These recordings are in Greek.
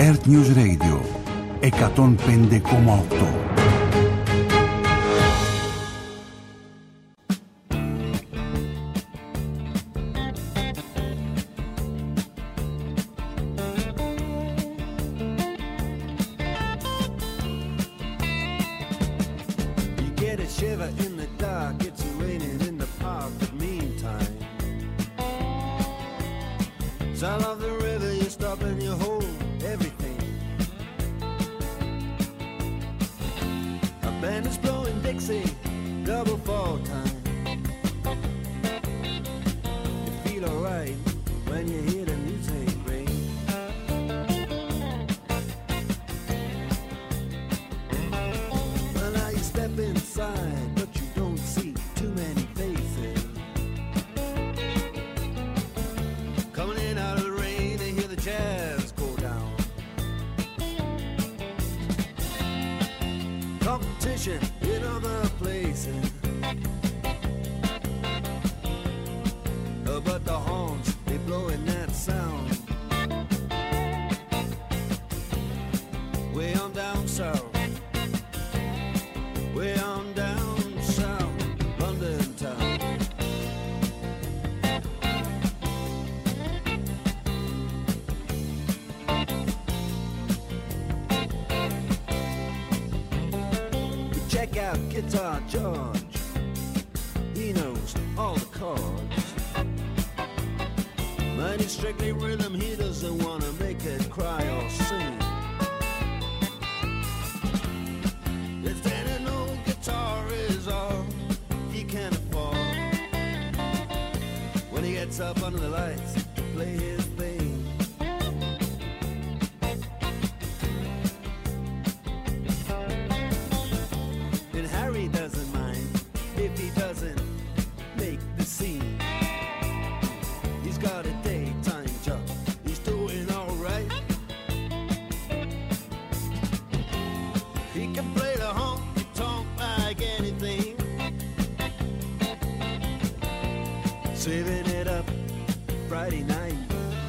Earth News Radio 105,8. In other places, but the horns, they blowing that sound way on down south, way on down south, London town. Check out Guitar George, he knows all the chords. Mighty strictly rhythm, he doesn't want to make it cry or sing. If any old guitar is all he can afford, when he gets up under the lights to play his thing. Doesn't mind if he doesn't make the scene. He's got a daytime job, he's doing alright. He can play the honky-tonk like anything, saving it up Friday night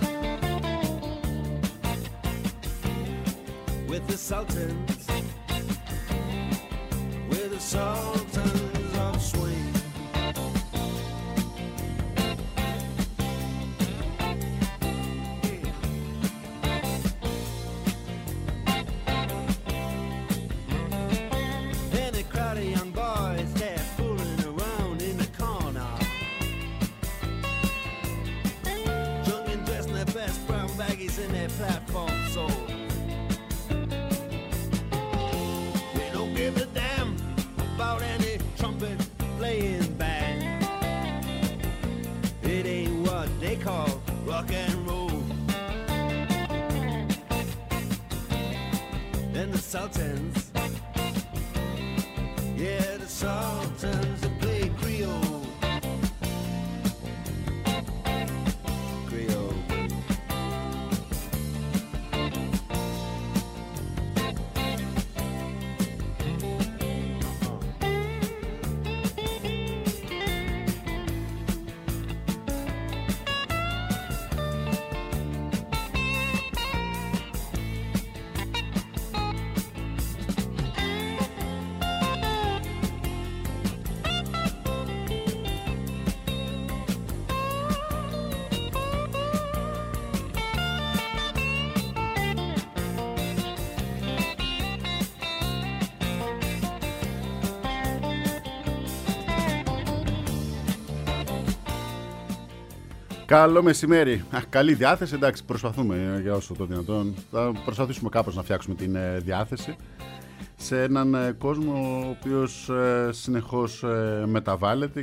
with the Sultans. Sultans of swing. And a crowd of young boys, they're fooling around in the corner, drunk and dressed in their best brown baggies in their platform soles. They don't give a damn about any trumpet playing band. It ain't what they call rock and roll. And the Sultans, yeah, the Sultans, they play Creole. Creole. Καλό μεσημέρι. Καλή διάθεση. Εντάξει, προσπαθούμε για όσο το δυνατόν. Θα προσπαθήσουμε κάπως να φτιάξουμε την διάθεση σε έναν κόσμο ο οποίος συνεχώς μεταβάλλεται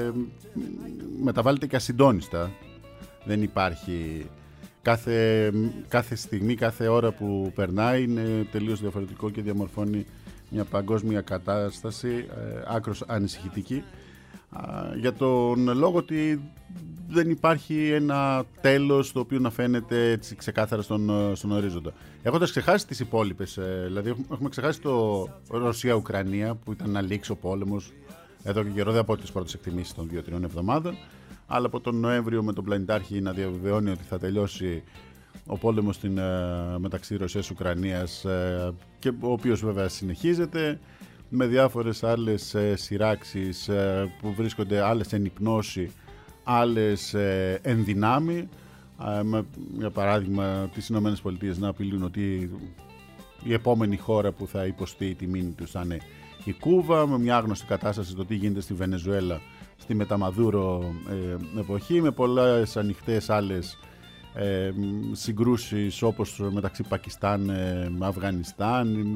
και ασυντόνιστα. Δεν υπάρχει κάθε στιγμή, κάθε ώρα που περνάει είναι τελείως διαφορετικό και διαμορφώνει μια παγκόσμια κατάσταση άκρως ανησυχητική, για τον λόγο ότι δεν υπάρχει ένα τέλος το οποίο να φαίνεται έτσι ξεκάθαρα στον ορίζοντα. Έχοντας ξεχάσει τις υπόλοιπες, δηλαδή έχουμε ξεχάσει το Ρωσία-Ουκρανία που ήταν να λήξει ο πόλεμος εδώ και καιρό, δεν από τις πρώτες εκτιμήσεις των 2-3 εβδομάδων, αλλά από τον Νοέμβριο με τον πλανητάρχη να διαβεβαιώνει ότι θα τελειώσει ο πόλεμος μεταξύ Ρωσίας-Ουκρανίας, και ο οποίος βέβαια συνεχίζεται με διάφορες άλλες σειράξεις που βρίσκονται, άλλες εν υπνώση, άλλες εν δυνάμει. Για παράδειγμα, τις Ηνωμένες Πολιτείες να απειλούν ότι η επόμενη χώρα που θα υποστεί τη μήνυ τους θα είναι η Κούβα, με μια άγνωστη κατάσταση το τι γίνεται στη Βενεζουέλα στη μεταμαδούρο εποχή, με πολλές ανοιχτές άλλες συγκρούσεις όπως μεταξύ Πακιστάν, Αφγανιστάν,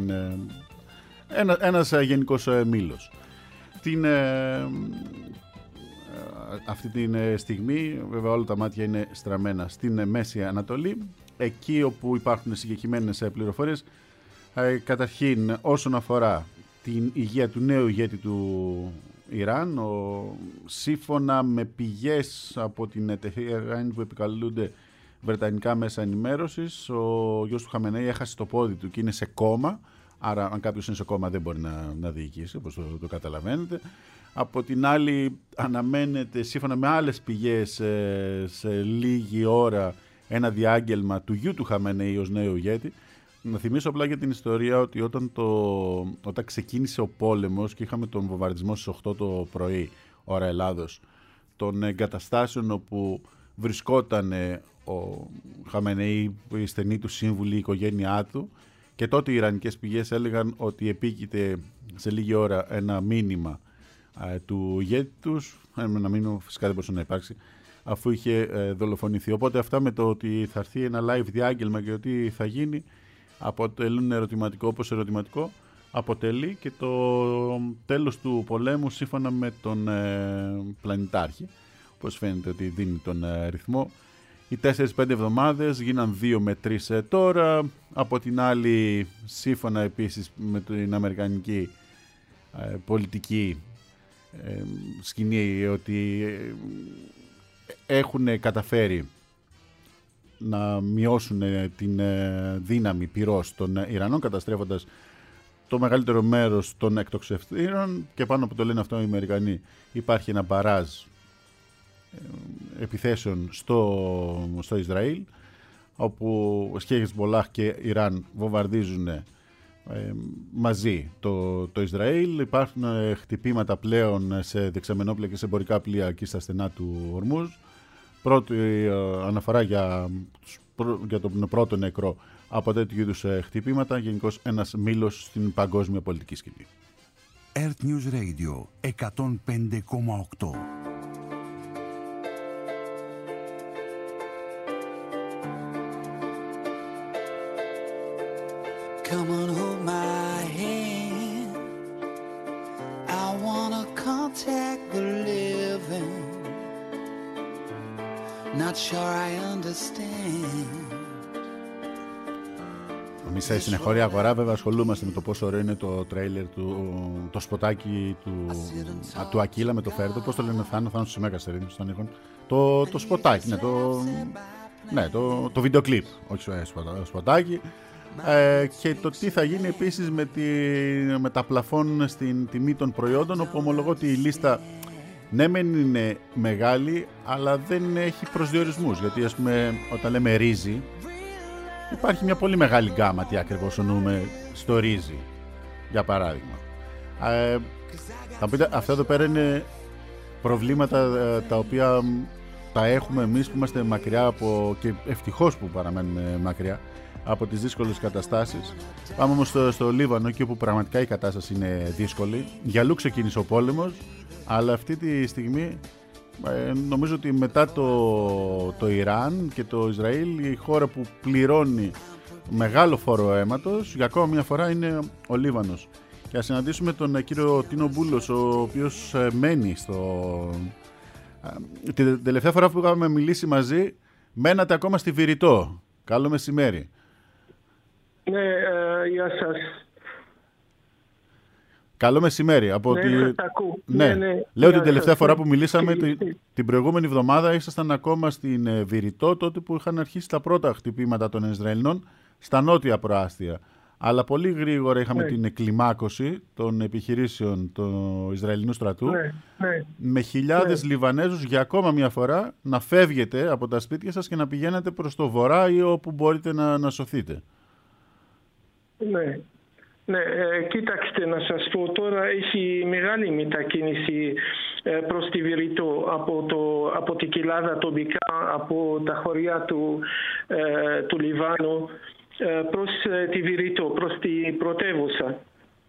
ένας γενικός μήλος. Αυτή τη στιγμή βέβαια όλα τα μάτια είναι στραμμένα στην Μέση Ανατολή, εκεί όπου υπάρχουν συγκεκριμένες πληροφορίες. Καταρχήν όσον αφορά την υγεία του νέου ηγέτη του Ιράν, σύμφωνα με πηγές από την Τεχεράνη που επικαλούνται βρετανικά μέσα ενημέρωσης, ο γιος του Χαμενέη έχασε το πόδι του και είναι σε κόμμα, άρα αν κάποιος είναι σε κόμμα δεν μπορεί να διοικήσει, όπως το καταλαβαίνετε. Από την άλλη αναμένεται, σύμφωνα με άλλες πηγές, σε λίγη ώρα ένα διάγγελμα του γιου του Χαμενέη ως νέο ηγέτη. Να θυμίσω απλά για την ιστορία ότι όταν ξεκίνησε ο πόλεμος και είχαμε τον βομβαρδισμό στις 8 το πρωί, ώρα Ελλάδος, των εγκαταστάσεων όπου βρισκόταν ο Χαμενέη, η στενή του σύμβουλη, η οικογένειά του, και τότε οι ιρανικές πηγές έλεγαν ότι επίκειται σε λίγη ώρα ένα μήνυμα του ηγέτη τους, ένα μήνυμα φυσικά δεν μπορούσε να υπάρξει αφού είχε δολοφονηθεί. Οπότε αυτά με το ότι θα έρθει ένα live διάγγελμα και ότι θα γίνει αποτελούν ερωτηματικό, όπως ερωτηματικό αποτελεί και το τέλος του πολέμου σύμφωνα με τον πλανητάρχη, όπως φαίνεται ότι δίνει τον ρυθμό. Οι 4-5 εβδομάδες γίναν 2 με 3 τώρα. Από την άλλη, σύμφωνα επίσης με την αμερικανική πολιτική σκηνή, ότι έχουν καταφέρει να μειώσουν την δύναμη πυρός των Ιρανών, καταστρέφοντας το μεγαλύτερο μέρος των εκτοξευτήρων, και πάνω από το λένε αυτό οι Αμερικανοί υπάρχει ένα μπαράζ επιθέσεων στο Ισραήλ, όπου Χεσμπολάχ και Ιράν βομβαρδίζουν μαζί το Ισραήλ. Υπάρχουν χτυπήματα πλέον σε δεξαμενόπλια και σε εμπορικά πλοία εκεί στα στενά του Ορμούζ. Πρώτη αναφορά για τον πρώτο νεκρό από τέτοιου είδους χτυπήματα. Γενικώς ένας μήλος στην παγκόσμια πολιτική σκηνή. Earth News Radio 105,8. Come on, hold my hand. I wanna contact the living. Not sure I understand. Εμείς στην εγχώρια αγορά βέβαια ασχολούμαστε με το πόσο ωραίο είναι το τρέιλερ το σποτάκι του Ακύλα με το Φέρδο. Πώς το λένε, Θάνος της Μέγας Ερήνης, το σποτάκι, το βίντεο κλιπ, όχι το σποτάκι. Και το τι θα γίνει επίσης με τα πλαφόν στην τιμή των προϊόντων, όπου ομολογώ ότι η λίστα ναι μεν είναι μεγάλη, αλλά δεν έχει προσδιορισμούς, γιατί ας πούμε όταν λέμε ρύζι υπάρχει μια πολύ μεγάλη γκάμα τι ακριβώς εννοούμε στο ρύζι, για παράδειγμα. Θα πείτε, αυτά εδώ πέρα είναι προβλήματα τα οποία τα έχουμε εμείς που είμαστε μακριά από, και ευτυχώς που παραμένουμε μακριά από τις δύσκολες καταστάσεις. Πάμε όμως στο Λίβανο, εκεί όπου πραγματικά η κατάσταση είναι δύσκολη. Για αλλού ξεκίνησε ο πόλεμος, αλλά αυτή τη στιγμή νομίζω ότι μετά το Ιράν και το Ισραήλ, η χώρα που πληρώνει μεγάλο φόρο αίματος για ακόμα μια φορά είναι ο Λίβανος. Και ας συναντήσουμε τον κύριο Τίνο Μπούλος, ο οποίος μένει την τελευταία φορά που είχαμε μιλήσει μαζί μένατε ακόμα στη Βηρητό. Καλό μεσημέρι. Ναι, γεια σας. Καλό μεσημέρι. Ναι. Λέω την τελευταία φορά που μιλήσαμε, την προηγούμενη εβδομάδα ήσασταν ακόμα στην Βηρητό, τότε που είχαν αρχίσει τα πρώτα χτυπήματα των Ισραηλινών στα νότια προάστια Αλλά πολύ γρήγορα είχαμε την εκκλιμάκωση των επιχειρήσεων του Ισραηλινού στρατού με χιλιάδες Λιβανέζους για ακόμα μια φορά να φεύγετε από τα σπίτια σας και να πηγαίνετε προς το βορρά ή όπου μπορείτε να σωθείτε. Ναι, κοίταξτε να σας πω τώρα, έχει μεγάλη μετακίνηση προς τη Βηρητό από την κοιλάδα τοπικά, από τα χωριά του Λιβάνου προς τη Βηρητό, προς την πρωτεύουσα.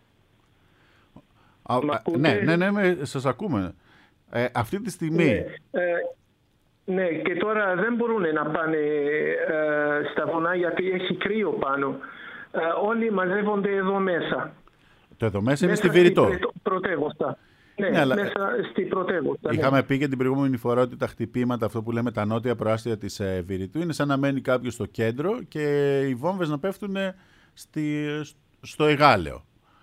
Ναι, σας ακούμε. Αυτή τη στιγμή... Ναι, και τώρα δεν μπορούν να πάνε στα βουνά γιατί έχει κρύο πάνω. Όλοι μαζεύονται εδώ μέσα. Το εδώ μέσα είναι στη Βηρητό. Πρωτεύουσα. Ναι, αλλά μέσα στη πρωτεύουσα. Είχαμε πει και την προηγούμενη φορά ότι τα χτυπήματα, αυτό που λέμε τα νότια προάστια της Βηρητού, είναι σαν να μένει κάποιος στο κέντρο και οι βόμβες να πέφτουν στο Εγάλεο.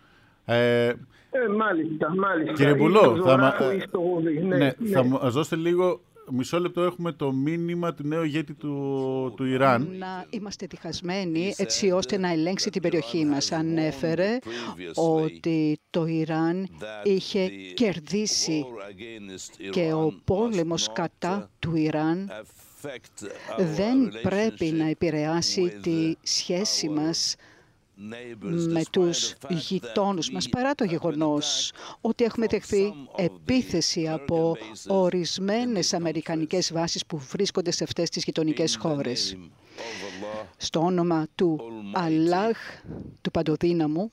Μάλιστα. Κύριε Μπουλό, θα μας δώσετε λίγο... Μισό λεπτό, έχουμε το μήνυμα του νέου ηγέτη του Ιράν. Να είμαστε διχασμένοι έτσι ώστε να ελέγξει την περιοχή μας. Ανέφερε ότι το Ιράν είχε κερδίσει και ο πόλεμος κατά του Ιράν δεν πρέπει να επηρεάσει τη σχέση μας με τους γειτόνους μας, παρά το γεγονός ότι έχουμε δεχθεί επίθεση από ορισμένες αμερικανικές βάσεις που βρίσκονται σε αυτές τις γειτονικές χώρες. Στο όνομα του Αλλάχ, του Παντοδύναμου,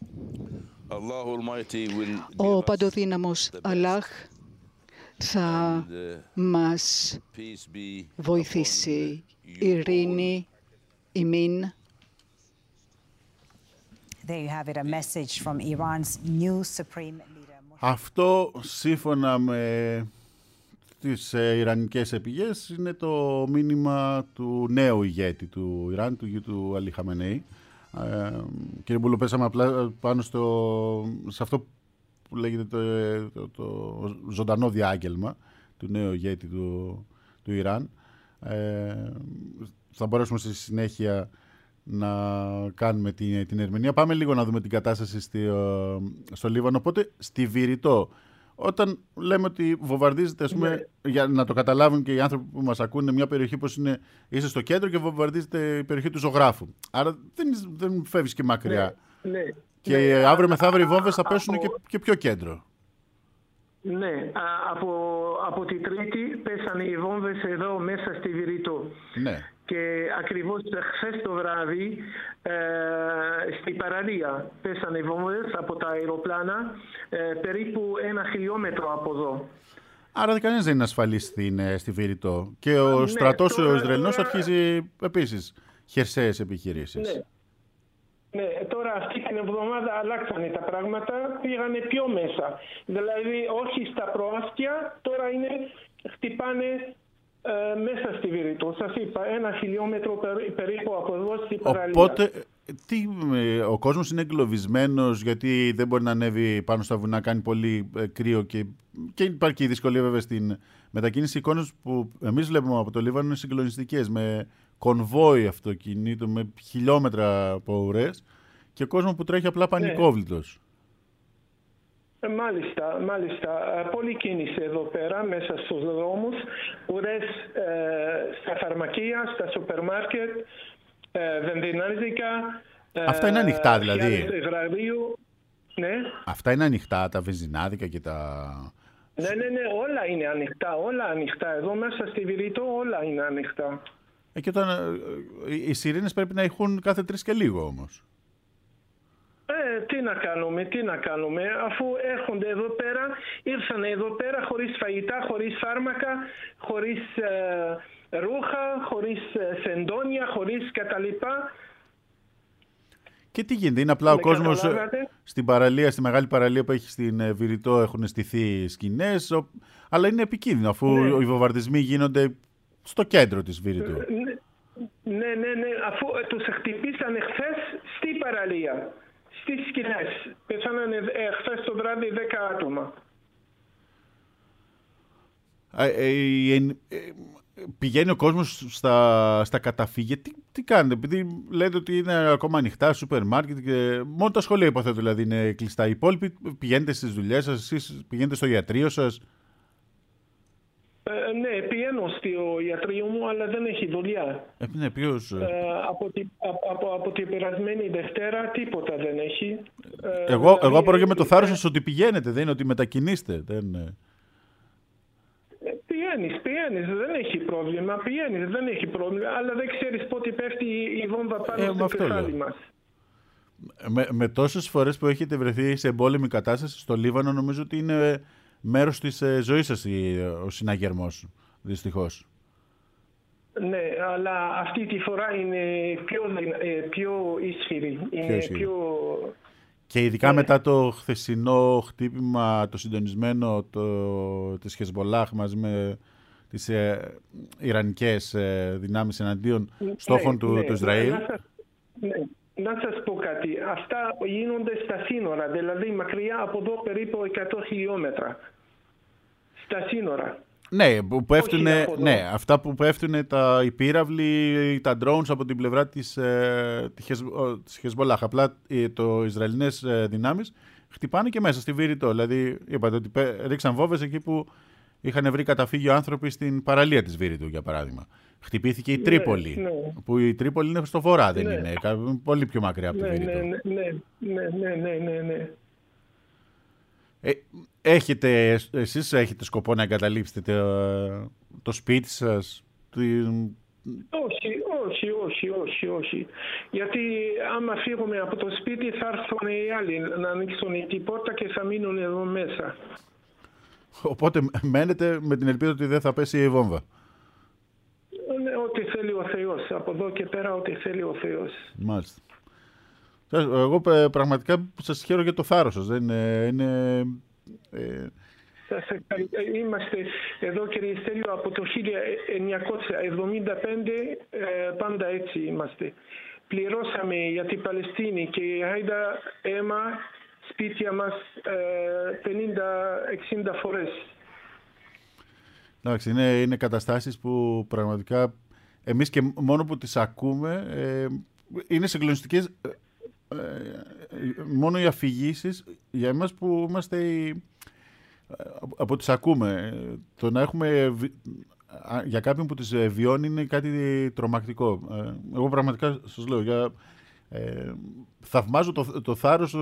ο Παντοδύναμος Αλλάχ θα μας βοηθήσει. Ειρήνη, ημίν. Αυτό, σύμφωνα με τις ιρανικές πηγές, είναι το μήνυμα του νέου ηγέτη του Ιράν, του γιου του Αλί Χαμενέη. Κύριε Μπούλο, πέσαμε απλά πάνω σε αυτό που λέγεται το ζωντανό διάγγελμα του νέου ηγέτη του Ιράν. Θα μπορέσουμε στη συνέχεια να κάνουμε την ερμηνεία. Πάμε λίγο να δούμε την κατάσταση στο Λίβανο. Οπότε, στη Βηρητό, όταν λέμε ότι βομβαρδίζεται, ας πούμε, για να το καταλάβουν και οι άνθρωποι που μας ακούνε, μια περιοχή πως είσαι στο κέντρο και βομβαρδίζεται η περιοχή του ζωγράφου. Άρα δεν φεύγεις και μακριά. Και αύριο μεθαύριο οι βόμβες θα πέσουν και πιο κέντρο. Ναι, από την Τρίτη πέσανε οι βόμβες εδώ μέσα στη Βηρητό. Ναι. Και ακριβώς χθες το βράδυ στην παραλία πέσανε οι βόμβες από τα αεροπλάνα περίπου 1 χιλιόμετρο από εδώ. Άρα κανένας δεν είναι ασφαλής στη Βηρητό. Και ο στρατός ο Ισραηλινός αρχίζει επίσης χερσαίες επιχειρήσεις. Ναι, τώρα αυτή την εβδομάδα αλλάξανε τα πράγματα, πήγανε πιο μέσα. Δηλαδή όχι στα προάστια, τώρα χτυπάνε μέσα στη Βηρητό. Σας είπα, 1 χιλιόμετρο περίπου από εδώ στην παραλία. Οπότε, ο κόσμος είναι εγκλωβισμένος γιατί δεν μπορεί να ανέβει πάνω στα βουνά, κάνει πολύ κρύο και υπάρχει και η δυσκολία βέβαια στην μετακίνηση. Οι εικόνες που εμείς βλέπουμε από το Λίβανο είναι συγκλονιστικές, με κονβόι αυτοκινήτων, με χιλιόμετρα από ουρές και κόσμο που τρέχει απλά πανικόβλητος. Μάλιστα. Πολύ κίνηση εδώ πέρα μέσα στους δρόμους. Ουρές στα φαρμακεία, στα σούπερ μάρκετ, βενζινάδικα. Αυτά είναι ανοιχτά δηλαδή. Ναι. Αυτά είναι ανοιχτά, τα βενζινάδικα και τα... Ναι, όλα είναι ανοιχτά. Εδώ μέσα στη Βηρητό όλα είναι ανοιχτά. Και όταν οι σιρήνες πρέπει να ηχούν κάθε 3 και λίγο όμως. Τι να κάνουμε, αφού έρχονται εδώ πέρα, ήρθαν εδώ πέρα χωρίς φαγητά, χωρίς φάρμακα, χωρίς ρούχα, χωρίς σεντόνια, χωρίς καταλοιπά. Και τι γίνεται, είναι απλά ο κόσμος στην παραλία, στη μεγάλη παραλία που έχει στην Βηρητό έχουν στηθεί σκηνές, αλλά είναι επικίνδυνο αφού οι βομβαρδισμοί γίνονται στο κέντρο της Βηρητού. Ναι, αφού τους χτυπήσανε χθες στην παραλία. Στις σκηνές. Πέσαναν χθες το βράδυ 10 άτομα. πηγαίνει ο κόσμος στα καταφύγια. Τι κάνετε, επειδή λέτε ότι είναι ακόμα ανοιχτά σούπερ μάρκετ και μόνο τα σχολεία, υποθέτω, δηλαδή είναι κλειστά. Οι υπόλοιποι πηγαίνετε στις δουλειές σας, εσείς πηγαίνετε στο ιατρείο σας? Ναι, πηγαίνω στο ιατρείο μου, αλλά δεν έχει δουλειά. Ναι, ποιος? Από την περασμένη Δευτέρα τίποτα δεν έχει. Εγώ απορρογώ με το θάρρος σας ότι πηγαίνετε, δεν είναι ότι μετακινείστε. Πηγαίνεις, δεν έχει πρόβλημα, δεν έχει πρόβλημα, αλλά δεν ξέρεις πότε πέφτει η βόμβα πάνω στο κεφάλι μας. Με τόσες φορές που έχετε βρεθεί σε εμπόλεμη κατάσταση στο Λίβανο, νομίζω ότι είναι μέρος της ζωής σας ο συναγερμός, δυστυχώς. Ναι, αλλά αυτή τη φορά είναι πιο ισχυρή. Και ειδικά μετά το χθεσινό χτύπημα, το συντονισμένο της Χεσμολάχ μαζί με τις ιρανικές δυνάμεις εναντίον στόχων του Ισραήλ. Να σας πω κάτι. Αυτά γίνονται στα σύνορα, δηλαδή μακριά από εδώ περίπου 100 χιλιόμετρα. Στα σύνορα. Ναι, αυτά που πέφτουν οι πύραυλοι, τα drones από την πλευρά της Χεσμολάχ. Απλά το Ισραηλινές δυνάμεις χτυπάνε και μέσα στη Βηρητό. Δηλαδή, είπατε ότι ρίξαν βόμβες εκεί που είχαν βρει καταφύγιο άνθρωποι στην παραλία της Βηρητού, για παράδειγμα. Χτυπήθηκε η Τρίπολη, που η Τρίπολη είναι στο βορρά, δεν είναι, πολύ πιο μακριά από τη Βηρητό. Ναι. Εσείς έχετε σκοπό να εγκαταλείψετε το σπίτι σας? Όχι. Γιατί άμα φύγουμε από το σπίτι θα έρθουν οι άλλοι να ανοίξουν την πόρτα και θα μείνουν εδώ μέσα. Οπότε μένετε με την ελπίδα ότι δεν θα πέσει η βόμβα. Ναι, ό,τι θέλει ο Θεός. Από εδώ και πέρα ό,τι θέλει ο Θεός. Μάλιστα. Εγώ πραγματικά σας χαίρομαι για το θάρρος σας. Είμαστε εδώ, κύριε Στέλιο, από το 1975, πάντα έτσι είμαστε. Πληρώσαμε για την Παλαιστίνη και η Άιντα αίμα σπίτια μας 50-60 φορές. Εντάξει, είναι καταστάσεις που πραγματικά εμείς και μόνο που τις ακούμε είναι συγκλονιστικές. Μόνο οι αφηγήσεις για εμάς που είμαστε από τις ακούμε. Το να έχουμε για κάποιον που τις βιώνει είναι κάτι τρομακτικό. Εγώ πραγματικά σας λέω, θαυμάζω το θάρρος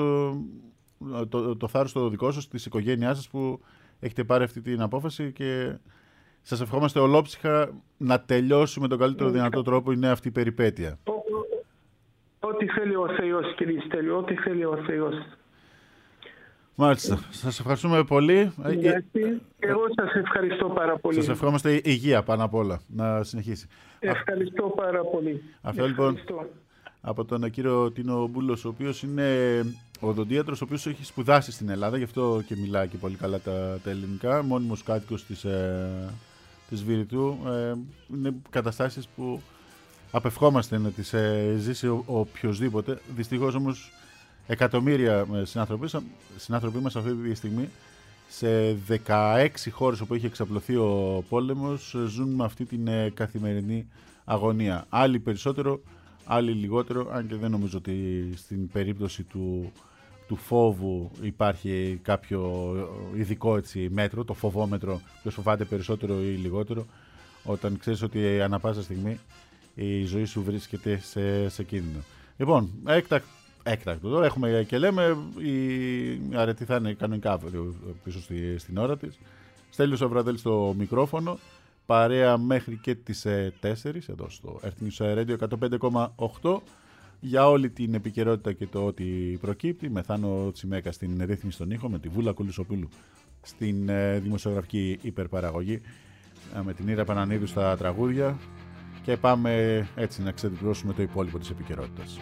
το δικό σας, της οικογένειάς σας που έχετε πάρει αυτή την απόφαση και σας ευχόμαστε ολόψυχα να τελειώσει με τον καλύτερο δυνατό τρόπο είναι αυτή η περιπέτεια. Ό,τι θέλει ο Θεός, κύριε Στέλιο, ό,τι θέλει ο Θεός. Μάλιστα. Σας ευχαριστούμε πολύ. Εγώ σας ευχαριστώ πάρα πολύ. Σας ευχόμαστε υγεία πάνω απ' όλα. Να συνεχίσει. Ευχαριστώ πάρα πολύ. Αυτό λοιπόν από τον κύριο Τίνο Μπούλος, ο οποίος είναι οδοντίατρος, ο οποίος έχει σπουδάσει στην Ελλάδα, γι' αυτό και μιλάει και πολύ καλά τα ελληνικά, μόνιμος κάτοικος της Βηρητού. Είναι καταστάσεις που απευχόμαστε να τις ζήσει οποιοσδήποτε. Δυστυχώς όμως εκατομμύρια συνάνθρωποι μας αυτή τη στιγμή σε 16 χώρες όπου έχει εξαπλωθεί ο πόλεμος ζουν με αυτή την καθημερινή αγωνία. Άλλοι περισσότερο, άλλοι λιγότερο, αν και δεν νομίζω ότι στην περίπτωση του φόβου υπάρχει κάποιο ειδικό μέτρο, το φοβόμετρο, ποιος φοβάται περισσότερο ή λιγότερο, όταν ξέρεις ότι ανά πάσα στιγμή η ζωή σου βρίσκεται σε κίνδυνο. Λοιπόν, έκτακτο. Τώρα έχουμε και λέμε, η αρετή θα είναι κανονικά πίσω στην ώρα της. Στέλιος Αβραδέλης στο μικρόφωνο, παρέα μέχρι και τις 4 εδώ στο Earth News Radio 105,8 για όλη την επικαιρότητα και το ότι προκύπτει. Με Θάνο Τσιμέκα στην ρύθμιση των ήχων, με τη Βούλα Κουλουσοπούλου στην δημοσιογραφική υπερπαραγωγή, με την Ήρα Πανανίδου στα τραγούδια και πάμε έτσι να ξεδιπλώσουμε το υπόλοιπο της επικαιρότητας.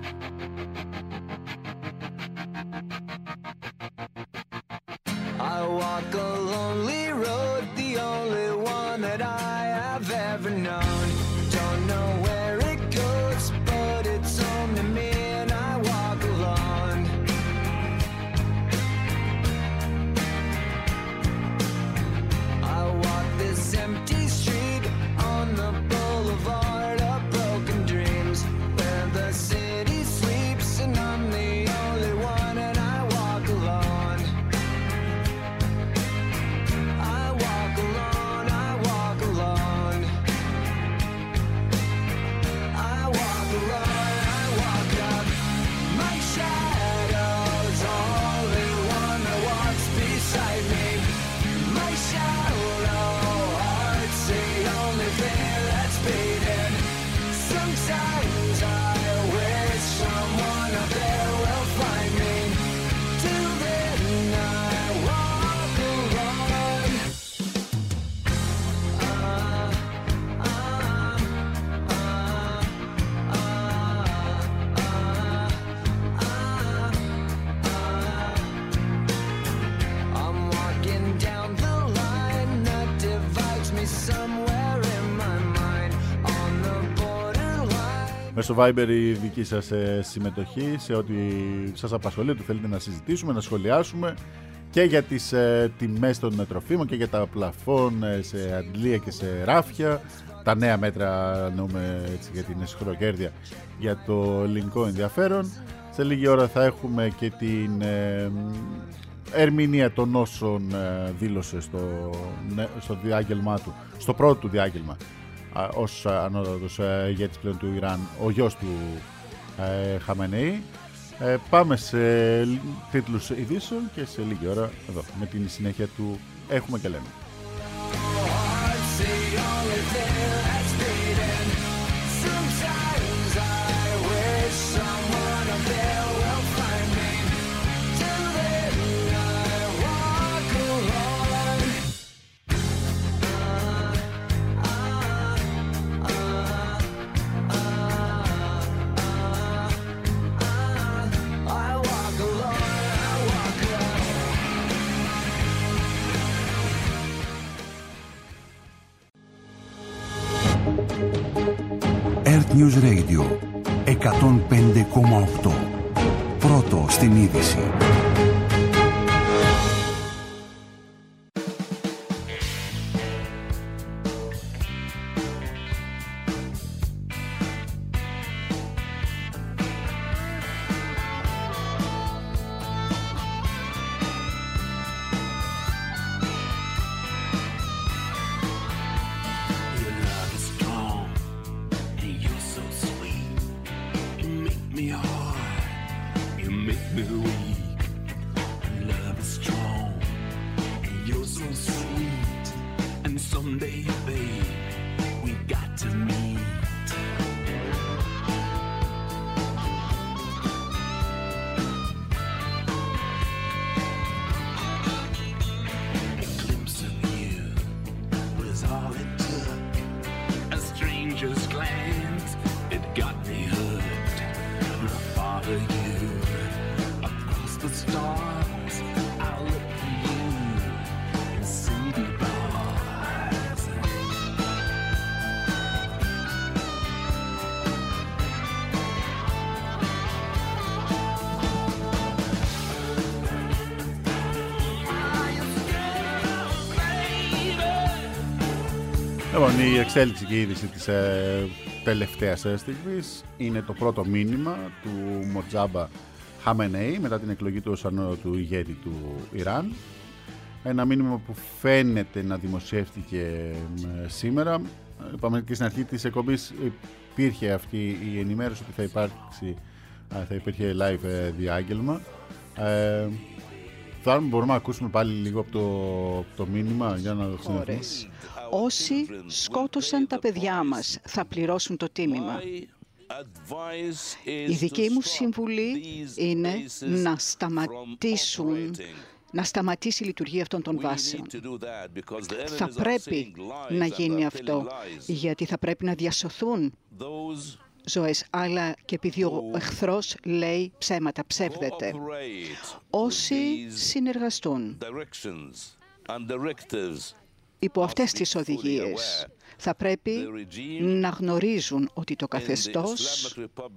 I walk a lonely road, the only one that I have ever known. Don't know where it goes, but it's home to me and I walk alone. I walk this empty street μέσω Viber η δική σας συμμετοχή σε ό,τι σας απασχολεί, ότι θέλετε να συζητήσουμε, να σχολιάσουμε και για τις τιμές των τροφίμων και για τα πλαφόν σε αντλία και σε ράφια, τα νέα μέτρα εννοούμε έτσι, για την εσχροκέρδεια για το ελληνικό ενδιαφέρον. Σε λίγη ώρα θα έχουμε και την ερμηνεία των όσων δήλωσε στο διάγγελμά του, στο πρώτο του διάγγελμα ως ανώτατος ηγέτης πλέον του Ιράν, ο γιος του Χαμενεή. Πάμε σε τίτλους ειδήσεων και σε λίγη ώρα εδώ με την συνέχεια του Έχουμε και Λέμε. News Radio 105,8. Πρώτο στην είδηση. Η εξέλιξη και η είδηση της τελευταίας στιγμής είναι το πρώτο μήνυμα του Μοτζάμπα Χαμενεή μετά την εκλογή του ως ανώτατου ηγέτη του Ιράν. Ένα μήνυμα που φαίνεται να δημοσιεύτηκε σήμερα. Είπαμε και στην αρχή της εκπομπής υπήρχε αυτή η ενημέρωση ότι θα υπήρχε live διάγγελμα. Θα μπορούμε να ακούσουμε πάλι λίγο από το μήνυμα για να συνεχίσουμε. Όσοι σκότωσαν τα παιδιά μας θα πληρώσουν το τίμημα. Η δική μου συμβουλή είναι να σταματήσει η λειτουργία αυτών των βάσεων. Θα πρέπει να γίνει αυτό, γιατί θα πρέπει να διασωθούν ζωές, αλλά και επειδή ο εχθρός λέει ψέματα, ψεύδεται. Όσοι συνεργαστούν υπό αυτές τις οδηγίες θα πρέπει να γνωρίζουν ότι το καθεστώς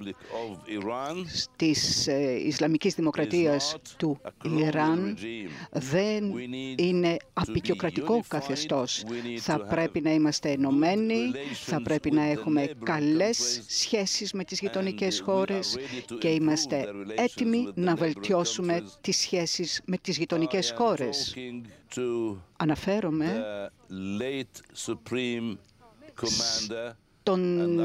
της Ισλαμικής Δημοκρατίας του Ιράν δεν είναι απεικιοκρατικό καθεστώς. Θα πρέπει να είμαστε ενωμένοι, θα πρέπει να έχουμε καλές σχέσεις με τις γειτονικές χώρες και είμαστε έτοιμοι να βελτιώσουμε τις σχέσεις με τις γειτονικές χώρες. Αναφέρομαι τον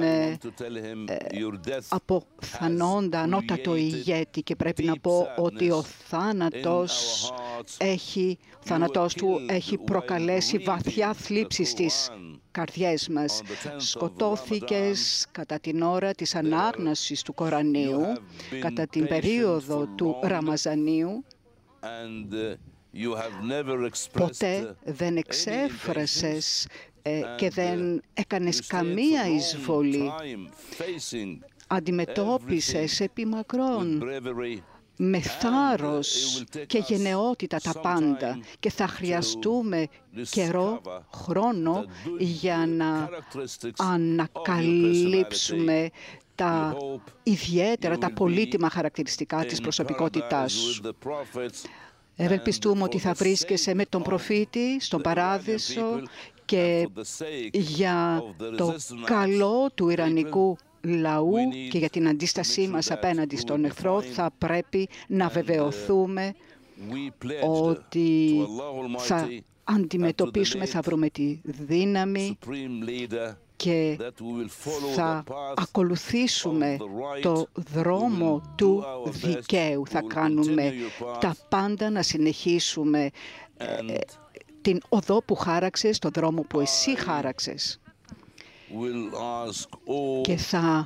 αποθανόντα ανώτατο ηγέτη και πρέπει να πω ότι ο θάνατος του έχει προκαλέσει βαθιά θλίψη στις καρδιές μας. Σκοτώθηκες κατά την ώρα της ανάγνωσης του Κορανίου, κατά την περίοδο του Ραμαζανίου. Ποτέ δεν εξέφρασες και δεν έκανες καμία εισβολή. Αντιμετώπισες επί μακρόν με θάρρος και γενναιότητα τα πάντα και θα χρειαστούμε χρόνο για να ανακαλύψουμε τα ιδιαίτερα, τα πολύτιμα χαρακτηριστικά της προσωπικότητάς σου. Ευελπιστούμε ότι θα βρίσκεσαι με τον προφήτη στον παράδεισο και για το καλό του ιρανικού λαού και για την αντίστασή μας απέναντι στον εχθρό θα πρέπει να βεβαιωθούμε ότι θα αντιμετωπίσουμε, θα βρούμε τη δύναμη και θα ακολουθήσουμε το δρόμο του δικαίου. Θα κάνουμε τα πάντα να συνεχίσουμε την οδό που χάραξες, το δρόμο που εσύ χάραξες. Και θα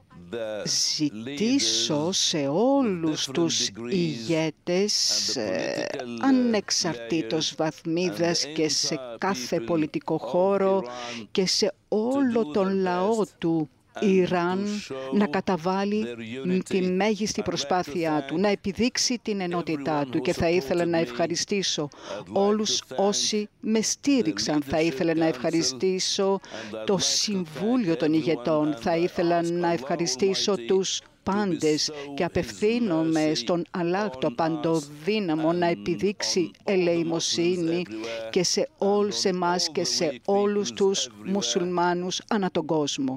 ζητήσω σε όλους τους ηγέτες, ανεξαρτήτως βαθμίδας και σε κάθε πολιτικό χώρο και σε όλο τον λαό του Ιράν να καταβάλει τη μέγιστη προσπάθειά του, να επιδείξει την ενότητά του. Και θα ήθελα να ευχαριστήσω όλους όσοι με στήριξαν. Θα ήθελα να ευχαριστήσω το Συμβούλιο των Ηγετών. Θα ήθελα να ευχαριστήσω τους πάντες και απευθύνομαι στον Αλλάχ το παντοδύναμο να επιδείξει ελεημοσύνη και σε όλους εμάς και σε όλους τους μουσουλμάνους ανά τον κόσμο.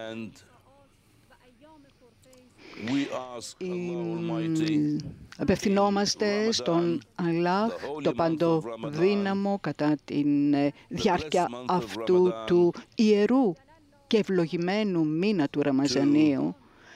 Απευθυνόμαστε στον Αλλάχ το παντοδύναμο κατά τη διάρκεια αυτού του ιερού και ευλογημένου μήνα του Ραμαζανίου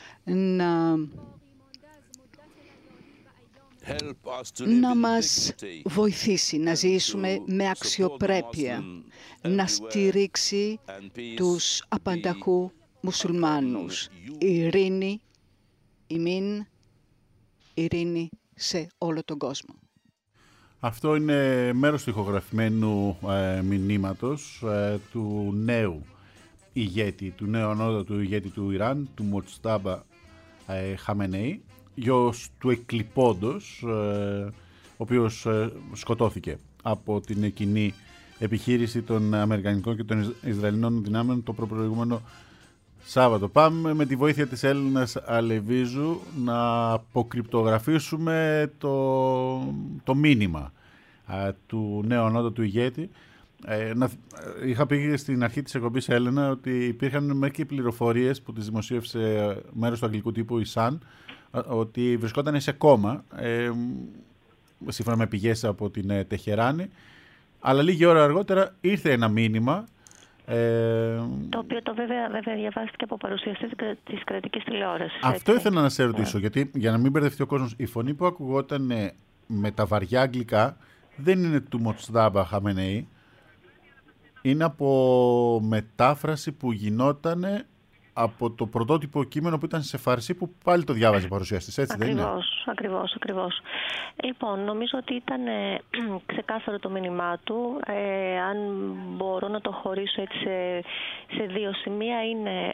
να μας βοηθήσει να ζήσουμε με αξιοπρέπεια, να στηρίξει τους απανταχού μουσουλμάνους. Ειρήνη, ημίν, ειρήνη σε όλο τον κόσμο. Αυτό είναι μέρος του ηχογραφημένου μηνύματος του νέου ηγέτη, του νέου ανώτατου ηγέτη του Ιράν, του Μοτζτάμπα Χαμενεή, γιος του εκλειπώντος, ο οποίος σκοτώθηκε από την κοινή επιχείρηση των Αμερικανικών και των Ισραηλινών δυνάμεων το προπροηγούμενο Σάββατο. Πάμε με τη βοήθεια της Έλληνας Αλεβίζου να αποκρυπτογραφήσουμε το μήνυμα του νέου ανώτατου ηγέτη. Είχα πει στην αρχή της εκπομπής, Έλενα, ότι υπήρχαν μερικές πληροφορίες που τις δημοσίευσε μέρος του αγγλικού τύπου η Sun, ότι βρισκόταν σε κόμμα, σύμφωνα με πηγές από την Τεχεράνη, αλλά λίγη ώρα αργότερα ήρθε ένα μήνυμα, το οποίο βέβαια διαβάστηκε από παρουσιαστή της κρατικής τηλεόρασης. Αυτό ήθελα να σε ρωτήσω, γιατί για να μην μπερδευτεί ο κόσμος, η φωνή που ακουγόταν με τα βαριά αγγλικά δεν είναι του Μοτζτάμπα Χαμενεή, είναι από μετάφραση που γινόταν από το πρωτότυπο κείμενο που ήταν σε φαρσί, που πάλι το διάβαζε παρουσιαστής, έτσι δεν είναι? Ακριβώς. Λοιπόν, νομίζω ότι ήταν ξεκάθαρο το μήνυμά του. Αν μπορώ να το χωρίσω έτσι σε δύο σημεία, είναι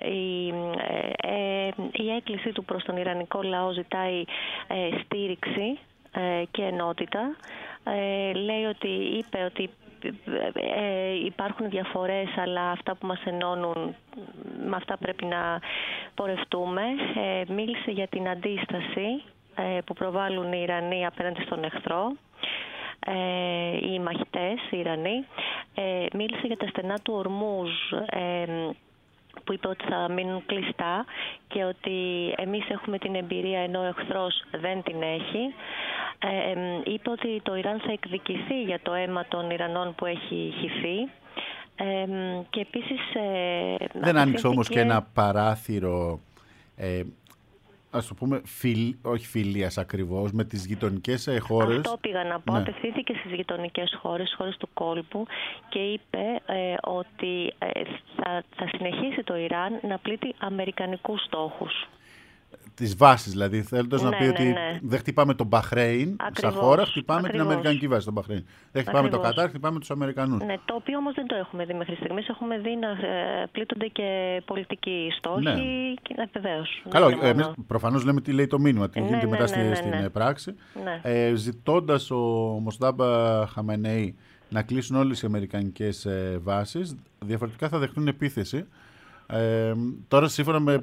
η έκκληση του προς τον Ιρανικό λαό, ζητάει στήριξη και ενότητα. Λέει ότι είπε ότι υπάρχουν διαφορές, αλλά αυτά που μας ενώνουν, με αυτά πρέπει να πορευτούμε. Μίλησε για την αντίσταση που προβάλλουν οι Ιρανοί απέναντι στον εχθρό, οι μαχητές, οι Ιρανοί. Μίλησε για τα στενά του Ορμούζ, που είπε ότι θα μείνουν κλειστά και ότι εμείς έχουμε την εμπειρία ενώ ο εχθρός δεν την έχει. Είπε ότι το Ιράν θα εκδικηθεί για το αίμα των Ιρανών που έχει χυθεί. Και επίσης... Δεν άνοιξε όμως και ένα παράθυρο, ας το πούμε, όχι φιλίας ακριβώς, με τις γειτονικές χώρες. Αυτό πήγα να πω. Ναι. Απευθύνθηκε στις γειτονικές χώρες, χώρες του κόλπου, και είπε ότι θα συνεχίσει το Ιράν να πλήττει αμερικανικούς στόχους. Τις βάσεις, δηλαδή, θέλοντας να πει ότι δεν χτυπάμε τον Μπαχρέιν σαν χώρα, χτυπάμε την αμερικανική βάση στον Μπαχρέιν. Δεν χτυπάμε το Κατάρ, χτυπάμε τους Αμερικανούς. Ναι, το οποίο όμως δεν το έχουμε δει μέχρι στιγμής. Έχουμε δει να πλήττονται και πολιτικοί στόχοι. Ναι. Βεβαίως. Καλό, εμείς προφανώς λέμε τι λέει το μήνυμα, τι γίνεται μετά στην πράξη. Ναι. Ζητώντας ο Μοτζτάμπα Χαμενεή να κλείσουν όλες οι αμερικανικές βάσεις, διαφορετικά θα δεχτούν επίθεση. Τώρα, σύμφωνα με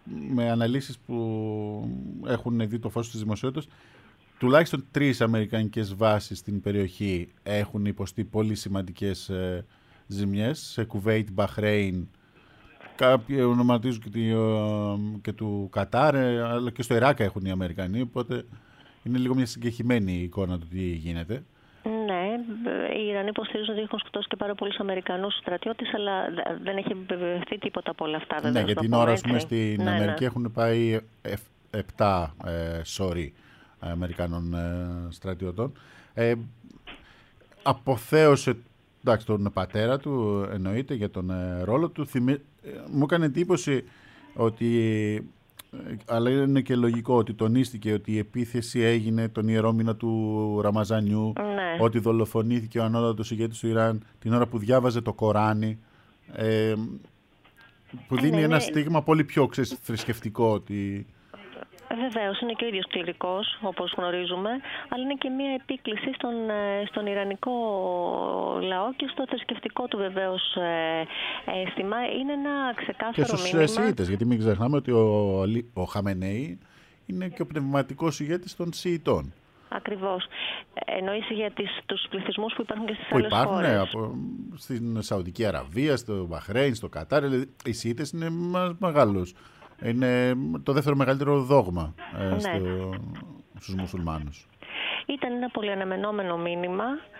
με αναλύσεις που έχουν δει το φως της δημοσιότητας, τουλάχιστον 3 αμερικανικές βάσεις στην περιοχή έχουν υποστεί πολύ σημαντικές ζημιές. Σε Κουβέιτ, Μπαχρέιν, κάποιοι ονοματίζουν και του Κατάρ, αλλά και στο Ιράκ έχουν οι Αμερικανοί, οπότε είναι λίγο μια συγκεκριμένη εικόνα του τι γίνεται. Ναι, οι Ιρανοί υποστηρίζουν ότι έχουν σκοτώσει και πάρα πολλούς Αμερικανούς στρατιώτες, αλλά δεν έχει επιβεβαιωθεί τίποτα από όλα αυτά. Ναι, για την ώρα στην Αμερική έχουν πάει 7 σωροί Αμερικανών στρατιωτών. Αποθέωσε τον πατέρα του, εννοείται, για τον ρόλο του. Μου έκανε εντύπωση ότι, αλλά είναι και λογικό, ότι τονίστηκε ότι η επίθεση έγινε τον ιερό μήνα του Ραμαζανιού, ναι, ότι δολοφονήθηκε ο ανώτατος ηγέτης του Ιράν την ώρα που διάβαζε το Κοράνι, που δίνει ένα στίγμα πολύ πιο θρησκευτικό, ότι... Βεβαίως, είναι και ο ίδιος κληρικός, όπως γνωρίζουμε, αλλά είναι και μια επίκληση στον ιρανικό λαό και στο θρησκευτικό του βεβαίως αίσθημα. Είναι ένα ξεκάθαρο μήνυμα. Και στους Σιήτες, γιατί μην ξεχνάμε ότι ο Χαμενέι είναι και ο πνευματικός ηγέτης των Σιητών. Ακριβώς. Εννοείς για τους πληθυσμούς που υπάρχουν και στις άλλες χώρες. Ναι, στην Σαουδική Αραβία, στο Μπαχρέιν, στο Κατάρ. Δηλαδή, οι Σιήτες είναι μεγάλος. Είναι το δεύτερο μεγαλύτερο δόγμα στους μουσουλμάνους. Ήταν ένα πολύ αναμενόμενο μήνυμα.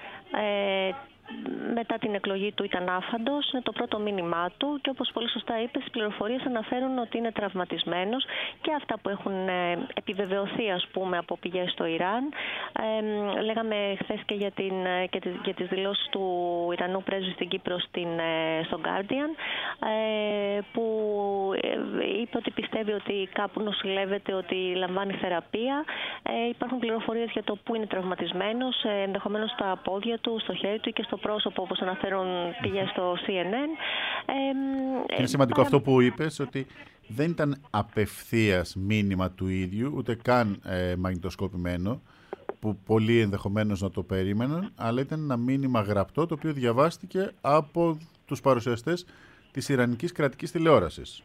Μετά την εκλογή του ήταν άφαντος, είναι το πρώτο μήνυμά του και όπως πολύ σωστά είπες, οι πληροφορίες αναφέρουν ότι είναι τραυματισμένος και αυτά που έχουν επιβεβαιωθεί, ας πούμε, από πηγές στο Ιράν. Λέγαμε χθες και για τις δηλώσεις του Ιρανού πρέσβη στην Κύπρο στο Guardian, που είπε ότι πιστεύει ότι κάπου νοσηλεύεται, ότι λαμβάνει θεραπεία. Υπάρχουν πληροφορίες για το που είναι τραυματισμένος, ενδεχομένως στα πόδια του, στο χέρι του και στο πρόσωπο, όπως αναφέρουν πηγές στο CNN. Είναι σημαντικό αυτό που είπες, ότι δεν ήταν απευθείας μήνυμα του ίδιου, ούτε καν μαγνητοσκοπημένο, που πολλοί ενδεχομένως να το περίμεναν, αλλά ήταν ένα μήνυμα γραπτό, το οποίο διαβάστηκε από τους παρουσιαστές της Ιρανικής κρατικής τηλεόρασης.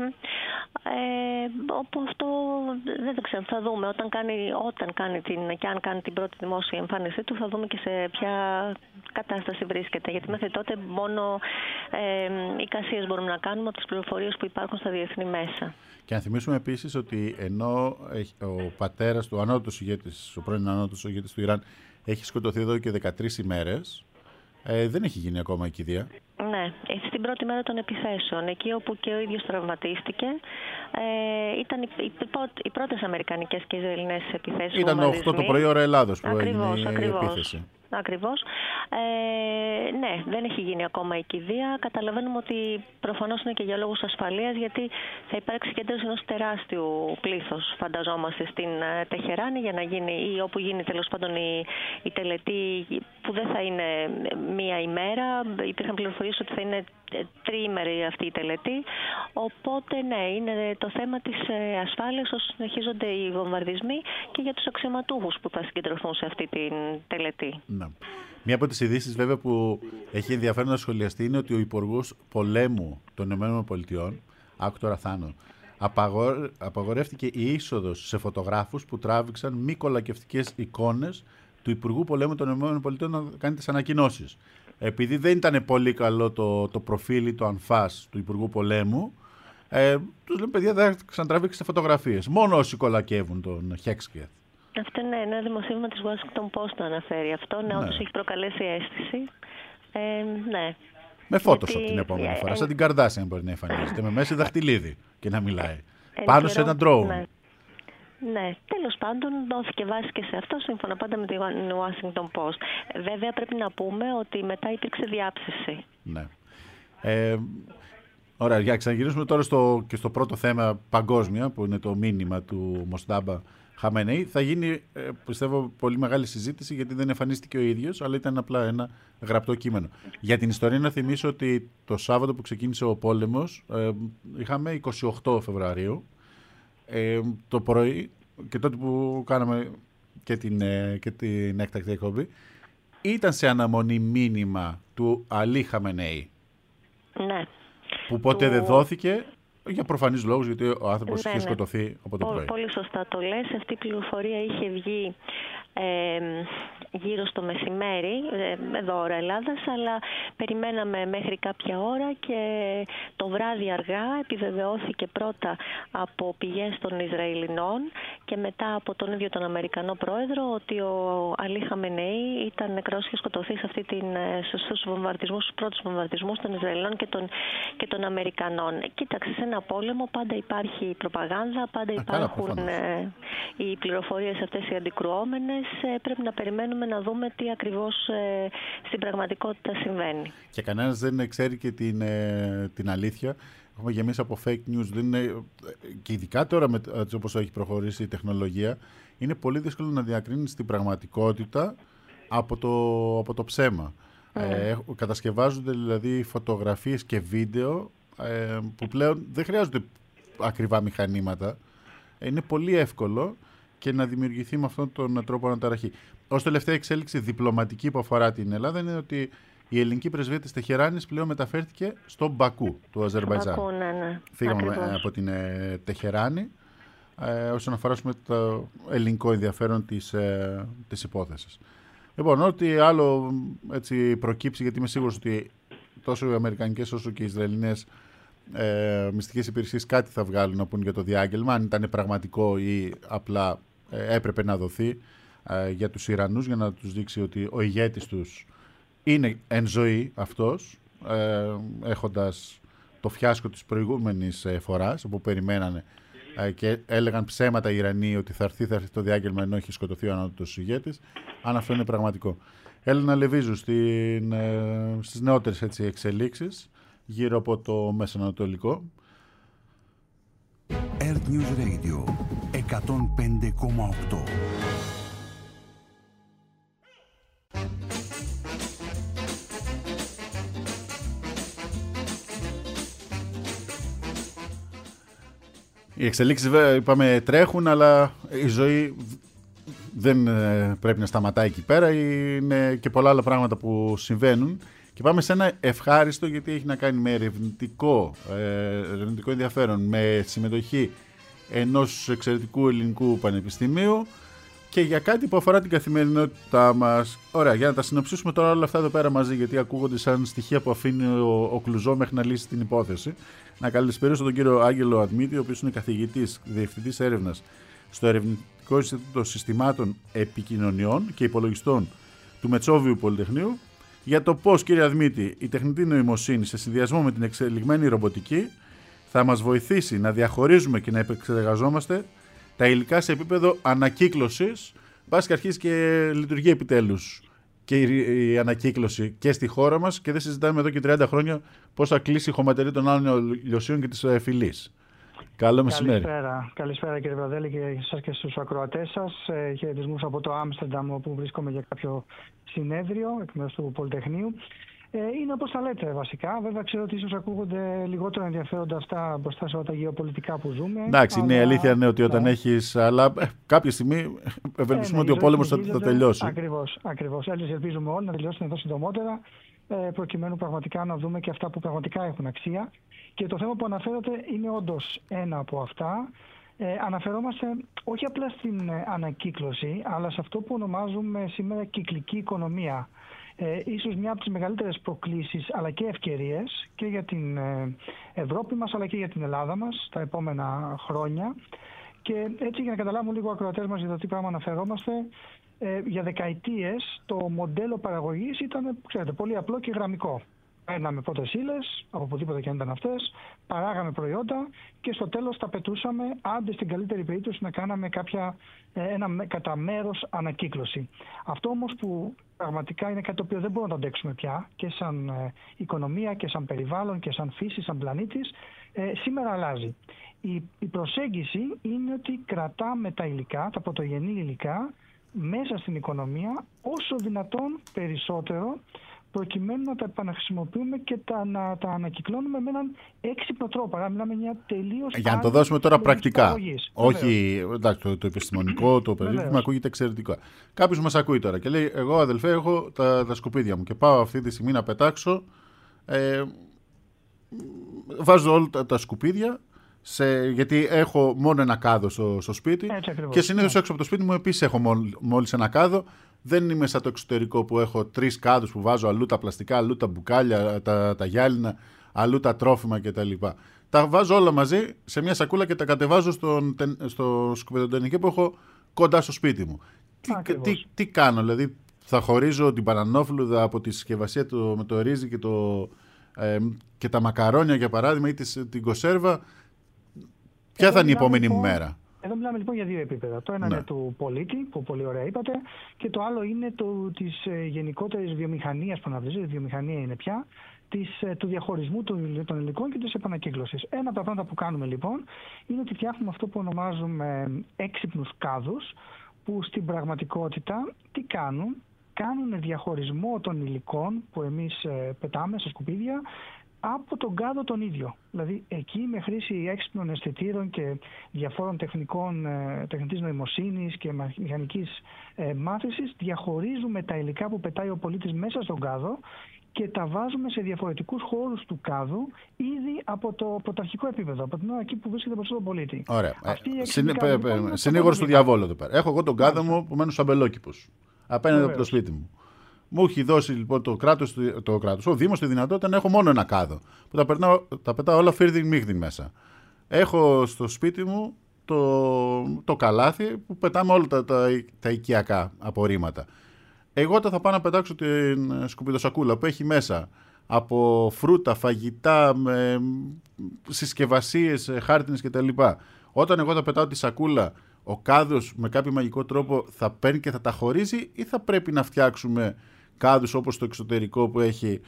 Όπου αυτό δεν το ξέρω, θα δούμε. Αν κάνει την πρώτη δημόσια εμφάνισή του, θα δούμε και σε ποια κατάσταση βρίσκεται. Γιατί μέχρι τότε μόνο εικασίες μπορούμε να κάνουμε από τις πληροφορίες που υπάρχουν στα διεθνή μέσα. Και να θυμίσουμε επίσης ότι ενώ ο πατέρας του ανώτατος ηγέτης, ο πρώην ανώτατος ηγέτης του Ιράν, έχει σκοτωθεί εδώ και 13 ημέρες, δεν έχει γίνει ακόμα η κηδεία. Ναι, στην πρώτη μέρα των επιθέσεων, εκεί όπου και ο ίδιος τραυματίστηκε, ήταν οι πρώτες αμερικανικές και ισραηλινές επιθέσεις. Ήταν 8 το πρωί ώρα Ελλάδος που έγινε η επίθεση. Ακριβώς. Ναι, δεν έχει γίνει ακόμα η κηδεία. Καταλαβαίνουμε ότι προφανώς είναι και για λόγους ασφαλείας, γιατί θα υπάρξει κέντρος ενός τεράστιου πλήθους, φανταζόμαστε, στην Τεχεράνη, για να γίνει, ή όπου γίνει τέλος πάντων η τελετή, που δεν θα είναι μία ημέρα. Υπήρχαν πληροφορίες ότι θα είναι τριήμερη αυτή η τελετή. Οπότε, ναι, είναι το θέμα της ασφάλειας όσο συνεχίζονται οι βομβαρδισμοί και για τους αξιωματούχους που θα συγκεντρωθούν σε αυτή την τελετή. Να. Μία από τις ειδήσεις βέβαια που έχει ενδιαφέρον να σχολιαστεί είναι ότι ο Υπουργός Πολέμου των ΗΠΑ, άκου τώρα Θάνο, απαγορεύτηκε η είσοδος σε φωτογράφους που τράβηξαν μη κολακευτικές εικόνες του Υπουργού Πολέμου των ΗΠΑ να κάνει τις ανακοινώσεις. Επειδή δεν ήταν πολύ καλό το προφίλ ή το ανφάς του Υπουργού Πολέμου, τους λένε, παιδιά, δεν ξανατραβήξετε φωτογραφίες. Μόνο όσοι κολακεύουν τον Χέξκεθ. Αυτό είναι ένα δημοσίευμα της Washington Post το αναφέρει αυτό. Ναι, όντως έχει προκαλέσει αίσθηση. Ναι. Με Photoshop την επόμενη φορά. Σαν την Kardashian μπορεί να εμφανίζεται. Με μέση δαχτυλίδι και να μιλάει. Πάνω σε ένα drone. Ναι, τέλος πάντων δόθηκε βάση και σε αυτό, σύμφωνα πάντα με τη Washington Post. Βέβαια πρέπει να πούμε ότι μετά υπήρξε διάψευση. Ναι. Ωραία, για να ξαναγυρίσουμε τώρα και στο πρώτο θέμα παγκόσμια, που είναι το μήνυμα του Μοστάμπα Χαμενέι. Θα γίνει, πιστεύω, πολύ μεγάλη συζήτηση, γιατί δεν εμφανίστηκε ο ίδιος, αλλά ήταν απλά ένα γραπτό κείμενο. Για την ιστορία να θυμίσω ότι το Σάββατο που ξεκίνησε ο πόλεμος, είχαμε 28 Φεβρουαρίου, το πρωί, και τότε που κάναμε και την έκτακτη εκπομπή, ήταν σε αναμονή μήνυμα του Αλή Χαμενέι. Ναι. Που ποτέ δεν δόθηκε, Για προφανείς λόγους, γιατί ο άνθρωπος είχε σκοτωθεί από το πρωί. Πολύ σωστά το λες. Αυτή η πληροφορία είχε βγει γύρω στο μεσημέρι, εδώ ώρα Ελλάδας, αλλά περιμέναμε μέχρι κάποια ώρα και το βράδυ αργά επιβεβαιώθηκε πρώτα από πηγές των Ισραηλινών και μετά από τον ίδιο τον Αμερικανό πρόεδρο ότι ο Αλή Χαμενεή ήταν νεκρός και σκοτωθεί σε στους πρώτους βομβαρδισμούς των Ισραηλινών και των Αμερικανών. Κοίταξε, σε ένα πόλεμο πάντα υπάρχει προπαγάνδα, πάντα υπάρχουν οι πληροφορίες αυτές οι αντικρουόμενες. Πρέπει να περιμένουμε να δούμε τι ακριβώς στην πραγματικότητα συμβαίνει. Και κανένας δεν ξέρει και την αλήθεια. Έχουμε γεμίσει από fake news. Και ειδικά τώρα, όπως έχει προχωρήσει η τεχνολογία, είναι πολύ δύσκολο να διακρίνεις την πραγματικότητα από το ψέμα. Κατασκευάζονται δηλαδή φωτογραφίες και βίντεο που πλέον δεν χρειάζονται ακριβά μηχανήματα. Είναι πολύ εύκολο και να δημιουργηθεί με αυτόν τον τρόπο αναταραχή. Ως τελευταία εξέλιξη διπλωματική που αφορά την Ελλάδα είναι ότι η ελληνική πρεσβεία της Τεχεράνης πλέον μεταφέρθηκε στο Μπακού του Αζερμπαϊτζάν. Φύγαμε από την Τεχεράνη όσον αφορά το ελληνικό ενδιαφέρον της υπόθεσης. Λοιπόν, ό,τι άλλο έτσι προκύψει, γιατί είμαι σίγουρος ότι τόσο οι αμερικανικές όσο και οι Ισραηλινές μυστικές υπηρεσίες κάτι θα βγάλουν να πούν για το διάγγελμα, αν ήταν πραγματικό ή απλά έπρεπε να δοθεί για τους Ιρανούς, για να τους δείξει ότι ο ηγέτης τους είναι εν ζωή αυτός, έχοντας το φιάσκο της προηγούμενης φοράς, όπου περιμένανε και έλεγαν ψέματα οι Ιρανοί ότι θα έρθει το διάγγελμα ενώ έχει σκοτωθεί ο ανώτατος ηγέτης, αν αυτό είναι πραγματικό. Έλληνα Λεβίζου στις νεότερες εξελίξεις γύρω από το Μεσανατολικό. Earth News Radio 105,8. Οι εξελίξεις, είπαμε, τρέχουν, αλλά η ζωή δεν πρέπει να σταματάει εκεί πέρα. Είναι και πολλά άλλα πράγματα που συμβαίνουν. Και πάμε σε ένα ευχάριστο, γιατί έχει να κάνει με ερευνητικό ενδιαφέρον, με συμμετοχή ενός εξαιρετικού ελληνικού πανεπιστημίου και για κάτι που αφορά την καθημερινότητά μας. Ωραία, για να τα συνοψίσουμε τώρα όλα αυτά εδώ πέρα μαζί, γιατί ακούγονται σαν στοιχεία που αφήνει ο Κλουζό μέχρι να λύσει την υπόθεση. Να καλησπερίσω τον κύριο Άγγελο Αδμήτη, ο οποίος είναι καθηγητής, διευθυντής έρευνας στο Ερευνητικό Ινστιτούτο Συστημάτων Επικοινωνιών και Υπολογιστών του Μετσόβιου Πολυτεχνείου, για το πώς, κύριε Αδμήτη, η τεχνητή νοημοσύνη σε συνδυασμό με την εξελιγμένη ρομποτική θα μας βοηθήσει να διαχωρίζουμε και να επεξεργαζόμαστε τα υλικά σε επίπεδο ανακύκλωσης, μπας και αρχίσει και λειτουργεί επιτέλους και η ανακύκλωση και στη χώρα μας και δεν συζητάμε εδώ και 30 χρόνια πώς θα κλείσει η χωματερή των άλλων ηλιοσίων και της Φυλής. Καλό μεσημέρι. Καλησπέρα κύριε Βραδέλη και εσάς και στους ακροατές σας. Χαιρετισμούς από το Άμστερνταμ, όπου βρίσκομαι για κάποιο συνέδριο εκ μέρους του Πολυτεχνείου. Είναι όπως τα λέτε βασικά. Βέβαια ξέρω ότι ίσως ακούγονται λιγότερο ενδιαφέροντα αυτά μπροστά σε όλα τα γεωπολιτικά που ζούμε. Εντάξει, είναι η αλήθεια ότι όταν έχεις. Αλλά κάποια στιγμή ευελπιστούμε ότι ο πόλεμος θα τελειώσει. Ακριβώς. Έτσι ελπίζουμε όλοι να τελειώσουν εδώ συντομότερα, προκειμένου πραγματικά να δούμε και αυτά που πραγματικά έχουν αξία. Και το θέμα που αναφέρατε είναι όντως ένα από αυτά. Αναφερόμαστε όχι απλά στην ανακύκλωση, αλλά σε αυτό που ονομάζουμε σήμερα κυκλική οικονομία. Ίσως μια από τις μεγαλύτερες προκλήσεις αλλά και ευκαιρίες και για την Ευρώπη μας αλλά και για την Ελλάδα μας τα επόμενα χρόνια. Και έτσι, για να καταλάβουμε λίγο ακροατές μας για το τι πράγμα αναφερόμαστε, για δεκαετίες το μοντέλο παραγωγής ήταν, ξέρετε, πολύ απλό και γραμμικό. Παίρναμε πρώτες ύλες, από οπουδήποτε και αν ήταν αυτές, παράγαμε προϊόντα και στο τέλος τα πετούσαμε, άντε στην καλύτερη περίπτωση να κάναμε ένα κατά μέρος ανακύκλωση. Αυτό όμως που πραγματικά είναι κάτι το οποίο δεν μπορούμε να το αντέξουμε πια και σαν οικονομία και σαν περιβάλλον και σαν φύση, σαν πλανήτης, σήμερα αλλάζει. Η προσέγγιση είναι ότι κρατάμε τα υλικά, τα πρωτογενή υλικά, μέσα στην οικονομία όσο δυνατόν περισσότερο, προκειμένου να τα επαναχρησιμοποιούμε και να τα ανακυκλώνουμε με έναν έξυπνο τρόπο. Άρα μιλάμε μια τελείως. Για να το δώσουμε τώρα πρακτικά. Όχι, εντάξει, το επιστημονικό, το περίπτωμα ακούγεται εξαιρετικά. Κάποιος μας ακούει τώρα και λέει: εγώ, αδελφέ, έχω τα σκουπίδια μου και πάω αυτή τη στιγμή να πετάξω. Βάζω όλα τα σκουπίδια γιατί έχω μόνο ένα κάδο στο σπίτι και συνήθως έξω από το σπίτι μου επίσης έχω μόλις ένα κάδο. Δεν είμαι σαν το εξωτερικό που έχω 3 κάδους που βάζω αλλού τα πλαστικά, αλλού τα μπουκάλια, τα γυάλινα, αλλού τα τρόφιμα κτλ. Τα βάζω όλα μαζί σε μια σακούλα και τα κατεβάζω στο σκουπιδοτενικέ που έχω κοντά στο σπίτι μου. Τι κάνω, δηλαδή θα χωρίζω την πανανόφλουδα από τη συσκευασία με το ρύζι και τα μακαρόνια για παράδειγμα ή την κονσέρβα. Ποια θα είναι η επόμενη μου μέρα? Εδώ μιλάμε λοιπόν για 2 επίπεδα. Το ένα είναι του πολίτη, που πολύ ωραία είπατε, και το άλλο είναι της γενικότερης βιομηχανίας που αναπτύσσεται. Η βιομηχανία είναι πια του διαχωρισμού των υλικών και της επανακύκλωσης. Ένα από τα πράγματα που κάνουμε λοιπόν είναι ότι φτιάχνουμε αυτό που ονομάζουμε έξυπνους κάδους, που στην πραγματικότητα τι κάνουν? Κάνουν διαχωρισμό των υλικών που εμείς πετάμε στα σκουπίδια από τον κάδο τον ίδιο. Δηλαδή εκεί με χρήση έξυπνων αισθητήρων και διαφόρων τεχνητής νοημοσύνης και μηχανικής μάθησης διαχωρίζουμε τα υλικά που πετάει ο πολίτης μέσα στον κάδο και τα βάζουμε σε διαφορετικούς χώρους του κάδου ήδη από το πρωταρχικό επίπεδο, από την ώρα εκεί που βρίσκεται μπροστά τον πολίτη. Ωραία. Συνήγορος του διαβόλου εδώ πέρα. Έχω εγώ τον κάδο μου που μένω σαν μπελόκηπος απέναντι από το σπίτι μου. Μου έχει δώσει λοιπόν το κράτος, ο Δήμος, τη δυνατότητα να έχω μόνο ένα κάδο. Που τα πετάω όλα φίρδιν-μίγδιν μέσα. Έχω στο σπίτι μου το καλάθι που πετάμε όλα τα οικιακά απορρίμματα. Εγώ όταν θα πάω να πετάξω την σκουπιδοσακούλα που έχει μέσα από φρούτα, φαγητά, συσκευασίες, χάρτινες κτλ. Όταν εγώ θα πετάω τη σακούλα, ο κάδος με κάποιο μαγικό τρόπο θα παίρνει και θα τα χωρίζει, ή θα πρέπει να φτιάξουμε κάδους όπως το εξωτερικό που έχει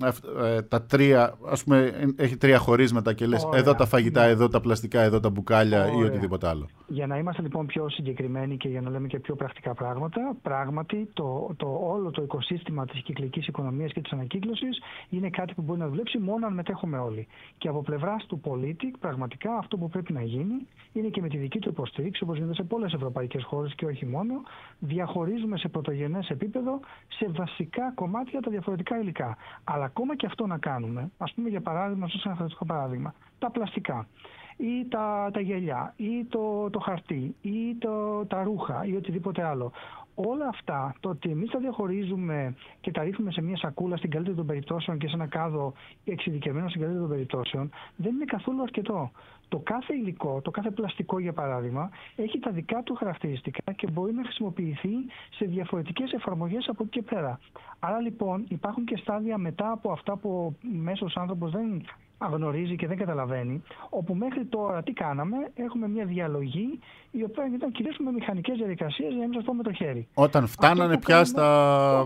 τα 3, ας πούμε, έχει 3 χωρίσματα και λες εδώ τα φαγητά, εδώ τα πλαστικά, εδώ τα μπουκάλια ή οτιδήποτε άλλο. Για να είμαστε λοιπόν πιο συγκεκριμένοι και για να λέμε και πιο πρακτικά πράγματα, πράγματι όλο το οικοσύστημα της κυκλικής οικονομίας και της ανακύκλωσης είναι κάτι που μπορεί να δουλέψει μόνο αν μετέχουμε όλοι. Και από πλευράς του πολίτη, πραγματικά αυτό που πρέπει να γίνει είναι και με τη δική του υποστήριξη, όπως γίνεται σε πολλές ευρωπαϊκές χώρες και όχι μόνο, διαχωρίζουμε σε πρωτογενές επίπεδο σε βασικά κομμάτια τα διαφορετικά υλικά. Αλλά ακόμα και αυτό να κάνουμε, ας πούμε για παράδειγμα, σαν ένα θεωρητικό παράδειγμα, τα πλαστικά ή τα γυαλιά ή το χαρτί ή τα ρούχα ή οτιδήποτε άλλο. Όλα αυτά, το ότι εμείς τα διαχωρίζουμε και τα ρίχνουμε σε μια σακούλα στην καλύτερη των περιπτώσεων και σε ένα κάδο εξειδικευμένο στην καλύτερη των περιπτώσεων, δεν είναι καθόλου αρκετό. Το κάθε υλικό, το κάθε πλαστικό για παράδειγμα, έχει τα δικά του χαρακτηριστικά και μπορεί να χρησιμοποιηθεί σε διαφορετικές εφαρμογές από εκεί και πέρα. Άρα λοιπόν υπάρχουν και στάδια μετά από αυτά που ο μέσος άνθρωπος δεν αγνωρίζει και δεν καταλαβαίνει, όπου μέχρι τώρα τι κάναμε? Έχουμε μια διαλογή η οποία ήταν κυρίως με μηχανικές διαδικασίες, για να μην σας πω με το χέρι. Όταν φτάνανε πια στα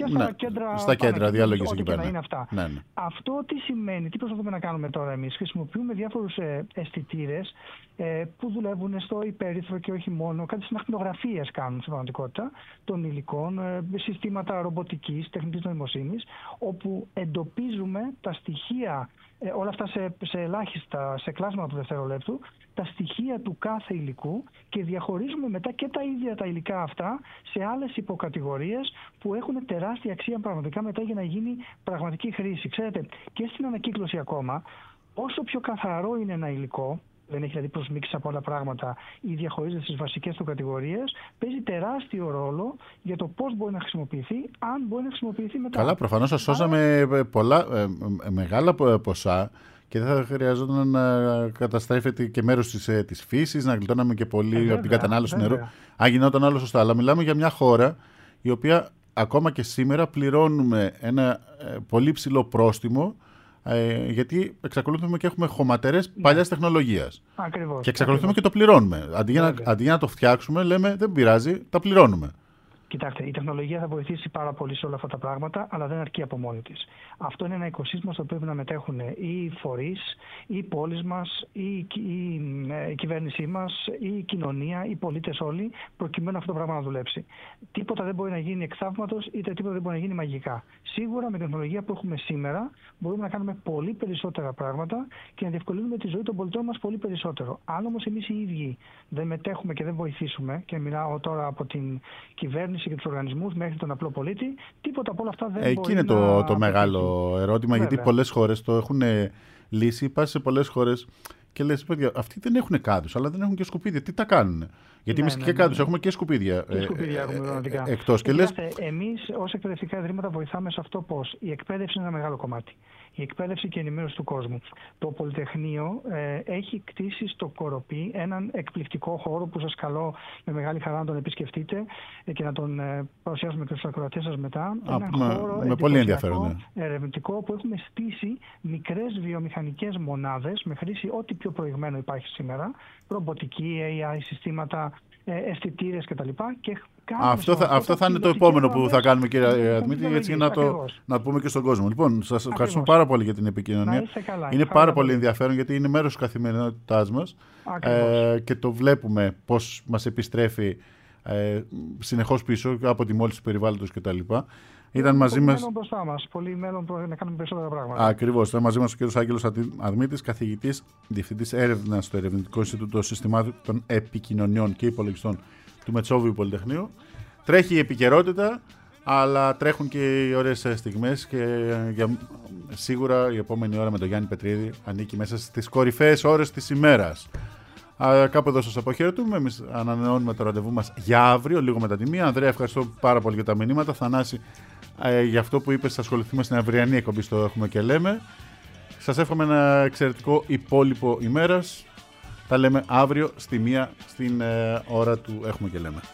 κέντρα διαλογής εκεί πέρα. Ναι. Αυτό τι σημαίνει, τι προσπαθούμε να κάνουμε τώρα εμείς? Χρησιμοποιούμε διάφορους αισθητήρες που δουλεύουν στο υπέρυθρο και όχι μόνο, κάτι συναχνογραφίες κάνουν στην πραγματικότητα των υλικών, συστήματα ρομποτικής, τεχνητής νοημοσύνης, όπου εντοπίζουμε τα στοιχεία, όλα αυτά σε κλάσματα του δευτερολέπτου, τα στοιχεία του κάθε υλικού και διαχωρίζουμε μετά και τα ίδια τα υλικά αυτά σε άλλες υποκατηγορίες που έχουν τεράστια αξία πραγματικά μετά για να γίνει πραγματική χρήση. Ξέρετε, και στην ανακύκλωση ακόμα, όσο πιο καθαρό είναι ένα υλικό, δεν έχει δηλαδή προσμίξεις από άλλα πράγματα ή διαχωρίζεται στις βασικές του κατηγορίες, παίζει τεράστιο ρόλο για το πώς μπορεί να χρησιμοποιηθεί, αν μπορεί να χρησιμοποιηθεί μετά. Καλά, προφανώς θα σώζαμε μεγάλα ποσά και δεν θα χρειαζόταν να καταστρέφεται και μέρος της φύσης, να γλιτώναμε και πολύ από την κατανάλωση νερού. Αν γινόταν άλλο σωστά. Αλλά μιλάμε για μια χώρα η οποία ακόμα και σήμερα πληρώνουμε ένα πολύ ψηλό πρόστιμο, γιατί εξακολουθούμε και έχουμε χωματερές παλιάς τεχνολογίας. Ακριβώς. Και εξακολουθούμε και το πληρώνουμε. Αντί να το φτιάξουμε, λέμε δεν πειράζει, τα πληρώνουμε. Κοιτάξτε, η τεχνολογία θα βοηθήσει πάρα πολύ σε όλα αυτά τα πράγματα, αλλά δεν αρκεί από μόνη της. Αυτό είναι ένα οικοσύστημα στο οποίο πρέπει να μετέχουν οι φορείς, οι πόλεις μας, η κυβέρνησή μας, η κοινωνία, οι πολίτες όλοι, προκειμένου αυτό το πράγμα να δουλέψει. Τίποτα δεν μπορεί να γίνει εκ θαύματος, είτε τίποτα δεν μπορεί να γίνει μαγικά. Σίγουρα με την τεχνολογία που έχουμε σήμερα μπορούμε να κάνουμε πολύ περισσότερα πράγματα και να διευκολύνουμε τη ζωή των πολιτών μας πολύ περισσότερο. Αν όμως εμείς οι ίδιοι δεν μετέχουμε και δεν βοηθήσουμε, και μιλάω τώρα από την κυβέρνηση και τους οργανισμούς μέχρι τον απλό πολίτη, τίποτα από όλα αυτά δεν μπορεί να... Εκεί είναι το μεγάλο ερώτημα, γιατί πολλές χώρες το έχουν λύσει. Υπάρχει σε πολλές χώρες Και λες, παιδιά, αυτοί δεν έχουν κάδους, αλλά δεν έχουν και σκουπίδια. Τι τα κάνουν? Γιατί εμείς και κάδους έχουμε και σκουπίδια. Και σκουπίδια έχουμε πραγματικά. Εκτός. Και λες... Εμείς ως εκπαιδευτικά ιδρύματα βοηθάμε σε αυτό πώς η εκπαίδευση είναι ένα μεγάλο κομμάτι. Η εκπαίδευση και η ενημέρωση του κόσμου. Το Πολυτεχνείο έχει κτίσει στο Κοροπή έναν εκπληκτικό χώρο που σας καλώ με μεγάλη χαρά να τον επισκεφτείτε και να τον παρουσιάσουμε και στους ακροατές σας μετά. Ένα χώρο με πολύ ενδιαφέρον, ερευνητικό που έχουμε στήσει μικρές βιομηχανικές μονάδες με χρήση ό,τι πιο προηγμένο υπάρχει σήμερα. Ρομποτική, AI, συστήματα, αισθητήρες κτλ. Αυτό θα είναι το επόμενο που θα κάνουμε, κύριε Δημήτρη, έτσι για να το πούμε και στον κόσμο. Λοιπόν, σας ευχαριστούμε πάρα πολύ για την επικοινωνία. Είναι πάρα πολύ ενδιαφέρον γιατί είναι μέρος της καθημερινότητάς μας και το βλέπουμε πώς μας επιστρέφει συνεχώς πίσω από τη μόλυνση του περιβάλλοντος κτλ. Ήταν μαζί μας. Μέλλον μπροστά μας. Πολύ μέλλον να κάνουμε περισσότερα πράγματα. Ακριβώς. Ήταν μαζί μας ο κ. Άγγελος Αδμήτης, καθηγητής, διευθυντής έρευνας στο Ερευνητικό Ινστιτούτο Συστημάτων Επικοινωνιών και Υπολογιστών του Μετσόβιου Πολυτεχνείου. Τρέχει η επικαιρότητα, αλλά τρέχουν και οι ωραίες στιγμές και σίγουρα η επόμενη ώρα με τον Γιάννη Πετρίδη ανήκει μέσα στις κορυφαίες ώρες της ημέρας. Κάπου εδώ σας αποχαιρετούμε. Εμείς ανανεώνουμε το ραντεβού μας για αύριο, λίγο μετά τη 1. Ανδρέα, ευχαριστώ πάρα πολύ για τα μηνύματα. Θανάση, για αυτό που είπες, θα ασχοληθούμε στην αυριανή εκπομπή στο Έχουμε και Λέμε. Σας εύχομαι ένα εξαιρετικό υπόλοιπο ημέρας. Τα λέμε αύριο στη 1 στην ώρα του Έχουμε και Λέμε.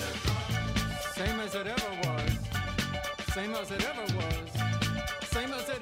Same as it ever was, same as it ever was, same as